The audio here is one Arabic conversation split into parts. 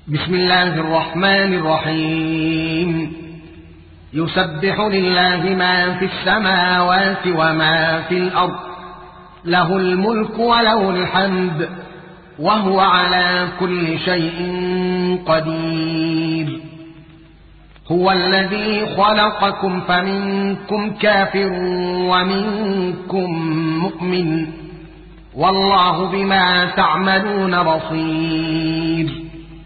بسم الله الرحمن الرحيم. يسبح لله ما في السماوات وما في الأرض، له الملك وله الحمد، وهو على كل شيء قدير. هو الذي خلقكم فمنكم كافر ومنكم مؤمن، والله بما تعملون بصير.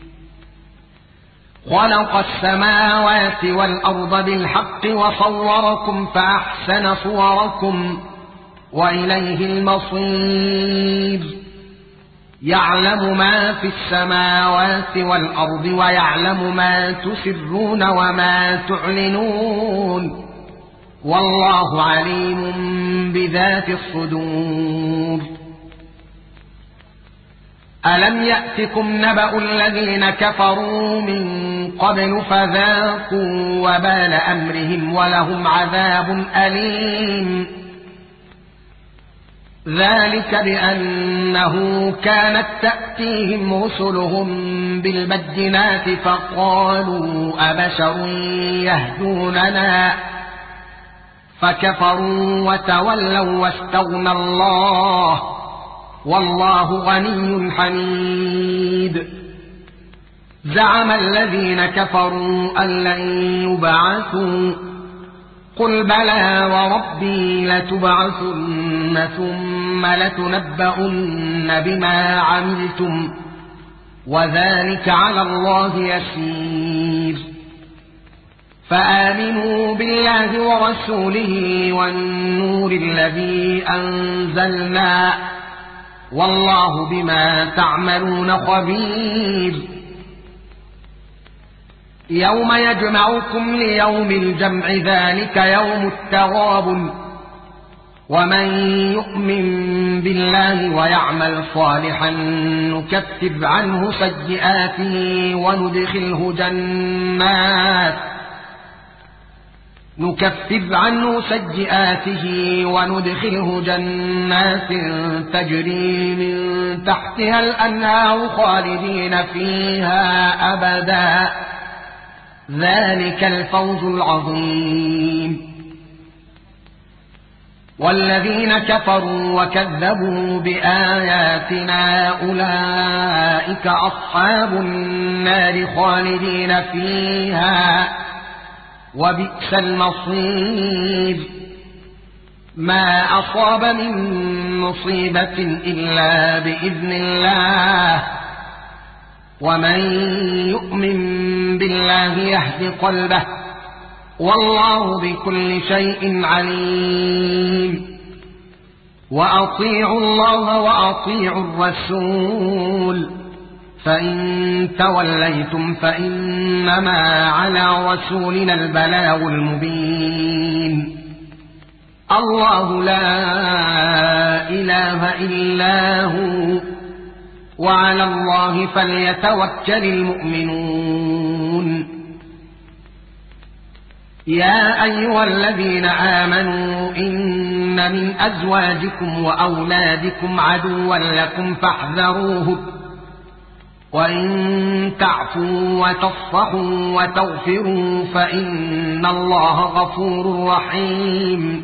خلق السماوات والأرض بالحق وصوركم فأحسن صوركم وإليه المصير. يعلم ما في السماوات والأرض ويعلم ما تسرون وما تعلنون، والله عليم بذات الصدور. ألم يأتكم نبأ الذين كفروا من قبل فذاقوا وبال أمرهم ولهم عذاب أليم؟ ذلك بأنه كانت تأتيهم رسلهم بالبينات فقالوا أبشر يهدوننا، فكفروا وتولوا واستغنى الله، والله غني حميد. زعم الذين كفروا أن لن يبعثوا، قل بلى وربي لتبعثن ثم لتنبؤن بما عملتم، وذلك على الله يسير. فآمنوا بالله ورسوله والنور الذي أنزلنا، والله بما تعملون خبير. يوم يجمعكم ليوم الجمع، ذلك يوم التغابن. ومن يؤمن بالله ويعمل صالحا نكفر عنه سيئاته وندخله جنات تجري من تحتها الأنهار خالدين فيها أبدا، ذلك الفوز العظيم. والذين كفروا وكذبوا بآياتنا أولئك أصحاب النار خالدين فيها، وبئس المصير. ما أصاب من مصيبة إلا بإذن الله، ومن يؤمن بالله يهد قلبه، والله بكل شيء عليم. وأطيعوا الله وأطيعوا الرسول، فإن توليتم فإنما على رسولنا البلاغ المبين. الله لا إله إلا هو، وعلى الله فليتوكل المؤمنون. يا أيها الذين آمنوا إن من أزواجكم وأولادكم عدوا لكم فاحذروه، وإن تعفوا وتصفحوا وتغفروا فإن الله غفور رحيم.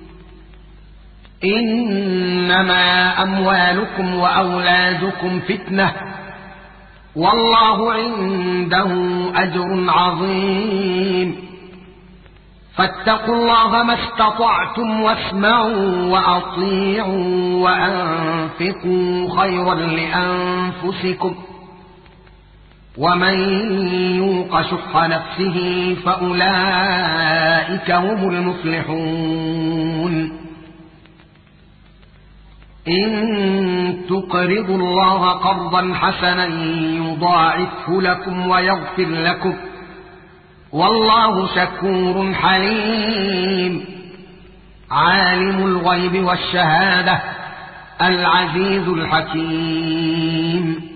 إنما أموالكم وأولادكم فتنة، والله عنده أجر عظيم. فاتقوا الله ما استطعتم، واسمعوا وأطيعوا وأنفقوا خيرا لأنفسكم، ومن يوق شح نفسه فأولئك هم المفلحون. إن تقرضوا الله قرضا حسنا يضاعفه لكم ويغفر لكم، والله شكور حليم. عالم الغيب والشهادة العزيز الحكيم.